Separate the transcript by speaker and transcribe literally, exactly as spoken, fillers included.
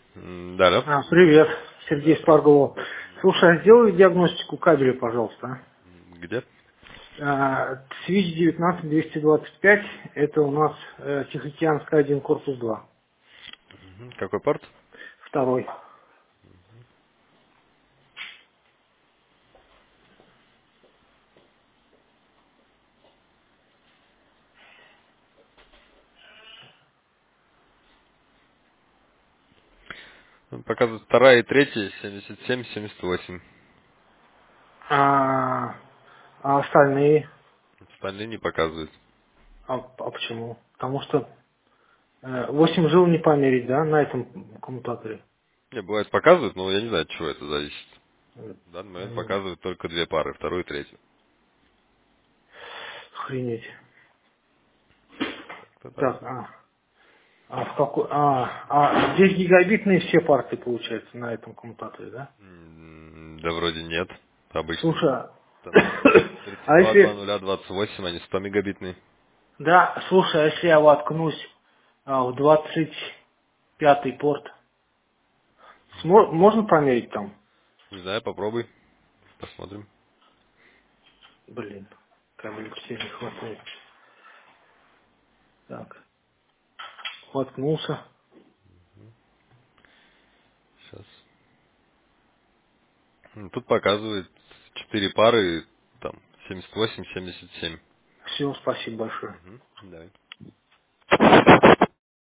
Speaker 1: М, Да, да.
Speaker 2: А, привет, Сергей Спарголов. Слушай, а сделай диагностику кабеля, пожалуйста.
Speaker 1: М, Где?
Speaker 2: А, Свич девятнадцать двести двадцать пять, это у нас э, Тихоокеанская один, корпус два.
Speaker 1: Мгм. Какой порт?
Speaker 2: Второй.
Speaker 1: Ну, показывает вторая и третья, семьдесят семь, семьдесят восемь.
Speaker 2: А, а остальные?
Speaker 1: Остальные не показывают.
Speaker 2: А, а почему? Потому что э, восемь жил не померить, да, на этом коммутаторе?
Speaker 1: Не, бывает показывают, но я не знаю, от чего это зависит.
Speaker 2: Э,
Speaker 1: В данный момент
Speaker 2: м,
Speaker 1: показывают только две пары, вторую и третью.
Speaker 2: Охренеть.
Speaker 1: Как-то так.
Speaker 2: Так, а, а в какой... А, а здесь гигабитные все парты, получается, на этом коммутаторе, да?
Speaker 1: М, Да вроде нет. Обычно
Speaker 2: Слушай, а
Speaker 1: там тридцать
Speaker 2: а
Speaker 1: два, два
Speaker 2: если,
Speaker 1: нуля, двадцать восемь, они сто мегабитные.
Speaker 2: да, слушай, а если я воткнусь а, в двадцать пятый порт, смо- можно померить там?
Speaker 1: Не знаю, попробуй. Посмотрим.
Speaker 2: Блин, кабель все не хватает. Так, воткнулся.
Speaker 1: Сейчас. Тут показывает четыре пары, там, семьдесят восемь, семьдесят семь.
Speaker 2: Все, спасибо большое.
Speaker 1: Мгм. Давай.